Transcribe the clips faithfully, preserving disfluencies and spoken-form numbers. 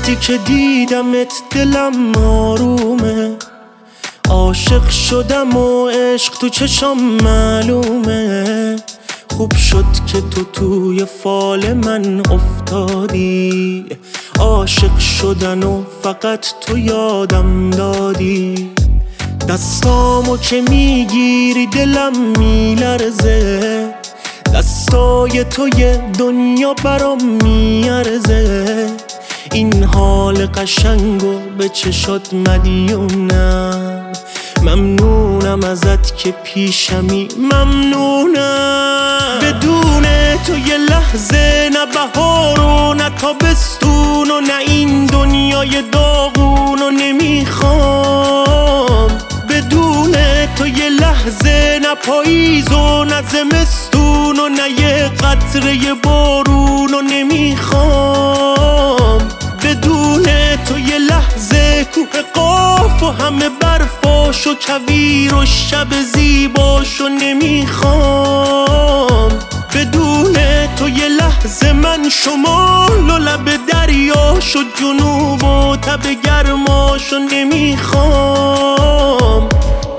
وقتی که دیدمت دلم آرومه، عاشق شدم و عشق تو چشام معلومه. خوب شد که تو توی فال من افتادی، عاشق شدن و فقط تو یادم دادی. دستامو که میگیری دلم میلرزه، دستای تو یه دنیا برام میارزه. این حال قشنگو به چشات مدیونم، ممنونم ازت که پیشمی، ممنونم. بدون تو یه لحظه نه بهار و نه تابستون و نه این دنیای داغون و نمیخوام. بدون تو یه لحظه نه پاییز و نه زمستون و نه یه قطره بارون و نمیخوام. بدون تو یه لحظه کوه قاف و همه برفاش و کویر و شب زیباش و نمیخوام. بدون تو یه لحظه من شمال و لب دریاش و جنوب و تب گرماش و نمیخوام.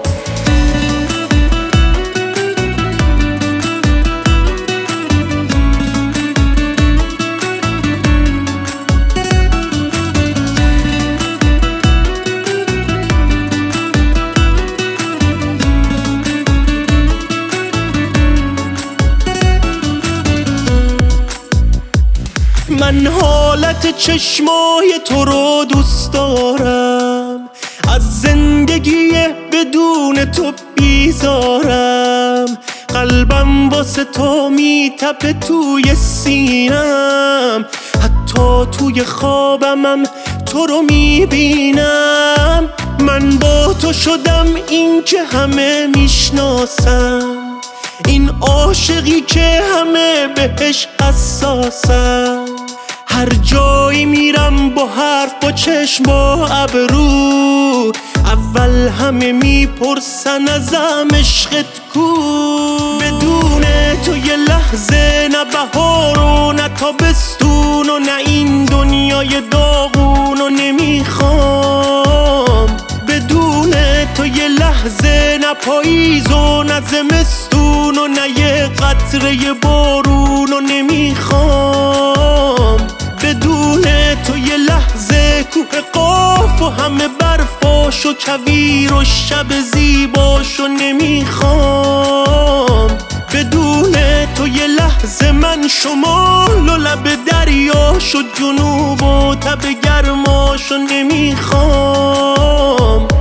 من حالت چشمای تو رو دوست دارم، از زندگی بدون تو بیزارم. قلبم واسه تو میتپه توی سینم، حتی توی خوابمم تو رو میبینم. من با تو شدم این که همه میشناسم، این عاشقی که همه بهش حساسم. هر جایی میرم با حرف با چشم با ابرو، اول همه میپرسن ازم عشقت کو. بدون تو یه لحظه نه بهار و نه تابستون و نه این دنیای داغون و نمیخوام. بدون تو یه لحظه نه پاییز و نه زمستون و نه یه قطره بارون و نمیخوام. بدون تو یه لحظه کوه قاف و همه برفاش و کویر و شب زیباش و نمیخوام. بدون تو یه لحظه من شمال و لب دریاش و جنوب و تب گرماش و نمیخوام.